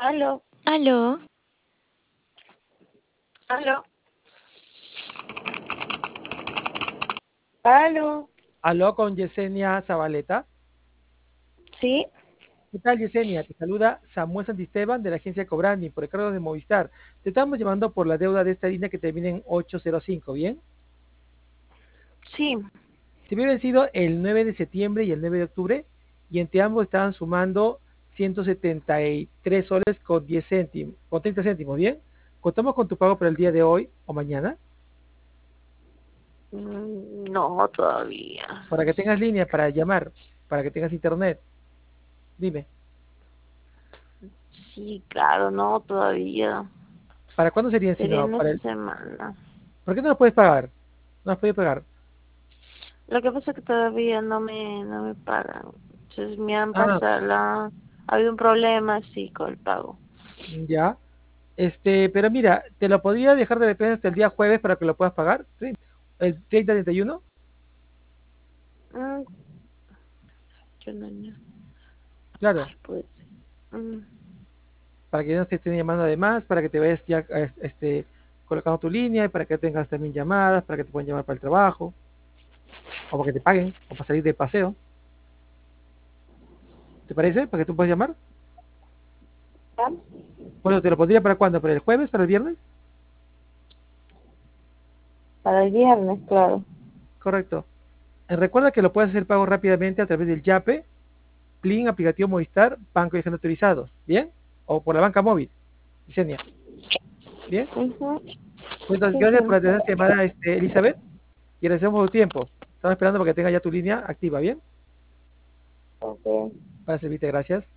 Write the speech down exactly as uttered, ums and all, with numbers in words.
Aló, Aló, aló, aló. Aló con Yesenia Zabaleta. Sí, ¿Qué tal, Yesenia? Te saluda Samuel Santisteban de la agencia Cobrani por el cargo de Movistar. Te estamos llamando por la deuda de esta línea que termina en ocho cero cinco, ¿bien? sí. Se había vencido el nueve de septiembre y el nueve de octubre y entre ambos estaban sumando ciento setenta y tres soles con diez céntimos, con treinta céntimos, ¿bien? Contamos con tu pago para el día de hoy o mañana Mm, No, todavía. para que tengas línea para llamar, para que tengas internet. Dime, Sí, claro, no, todavía. ¿para cuándo sería si Sería no? en Para esta el... semana. ¿Por qué no lo puedes pagar? No has podido pagar. Lo que pasa es que todavía no me, no me pagan. Entonces me han Ah, pasado la... Ha habido un problema, sí, con el pago. ya. Este, pero mira, te lo podría dejar de repente hasta el día jueves para que lo puedas pagar. Tre- El treinta treinta y uno. Mm, yo no, no. Claro, Ay, pues. mm, para que no te estén llamando además, para que te vayas ya es- este, colocando tu línea y para que tengas también llamadas, para que te puedan llamar para el trabajo, o para que te paguen, o para salir de paseo. ¿Te parece? ¿Para que tú puedas llamar? ¿Ya? Bueno, ¿te lo pondría para cuándo? ¿Para el jueves? ¿Para el viernes? Para el viernes, claro. Correcto. Eh, Recuerda que lo puedes hacer pago rápidamente a través del Yape, Plin, aplicativo Movistar, banco y agente autorizados. ¿Bien? O por la banca móvil. Yesenia. ¿Bien? Ujú, Pues entonces, sí, gracias por sí. atender esta llamada, este, Elizabeth, y agradecemos tu tiempo. Estamos esperando para que tenga ya tu línea activa, ¿bien? Ok. Para servirte, gracias.